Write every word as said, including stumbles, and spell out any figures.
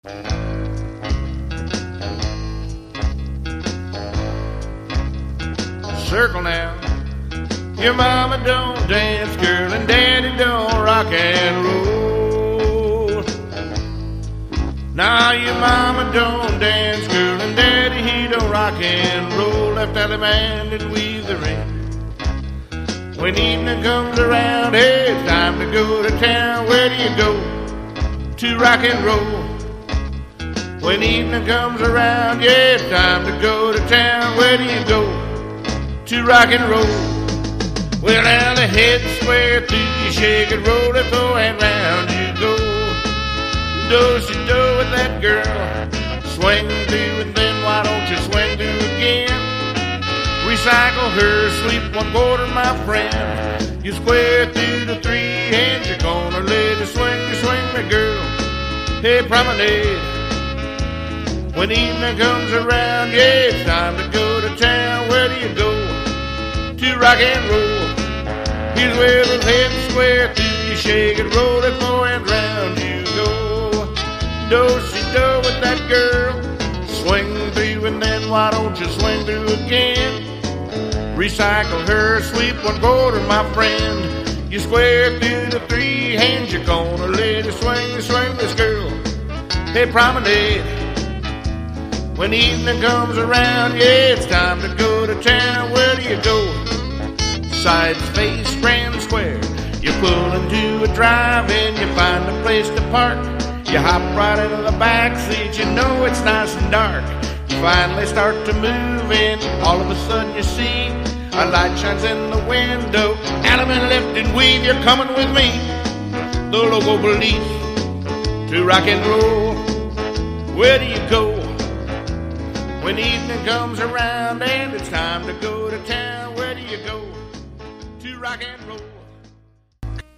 Circle now. Your mama don't dance, girl, and daddy don't rock and roll. Now your mama don't dance, girl, and daddy he don't rock and roll. Left alley man didn't weave the ring. When evening comes around, hey, it's time to go to town. Where do you go? To rock and roll. When evening comes around, yeah, it's time to go to town. Where do you go? To rock and roll. Well, now the head square through, you shake it, roll it, go and round you go. Do-si-do with that girl, swing through, and then why don't you swing through again? Recycle her, sleep one quarter, my friend. You square through the three hands, you're gonna let it swing, you swing me, girl. Hey, promenade. When evening comes around, yeah, it's time to go to town. Where do you go? To rock and roll. Here's where the head square through, you shake it, roll it, floor and round you go. Do-si-do with that girl, swing through, and then why don't you swing through again? Recycle her, sweep one quarter, my friend. You square through the three hands, you're gonna let it swing, swing this girl. Hey, promenade. When evening comes around, yeah, it's time to go to town. Where do you go? Side space, grand square. You pull into a drive-in, you find a place to park. You hop right into the back seat, you know it's nice and dark. You finally start to move in, all of a sudden you see a light shines in the window. Element lift and weave, you're coming with me. The local police to rock and roll. Where do you go? When evening comes around and it's time to go to town, where do you go? To rock and roll.